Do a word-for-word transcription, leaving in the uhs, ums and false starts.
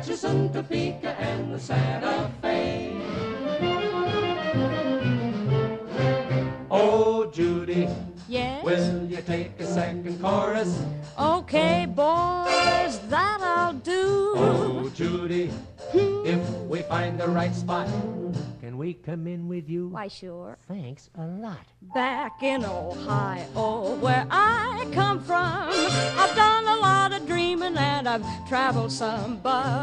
Atchison, Topeka, and the Santa Fe. Oh, Judy, yes? will you take a second chorus? Okay, boys, that I'll do. Oh, Judy, if we find the right spot, can we come in with you? Why, sure. Thanks a lot. Back in Ohio, where I come from, I've done a lot of dreaming and I've traveled some, but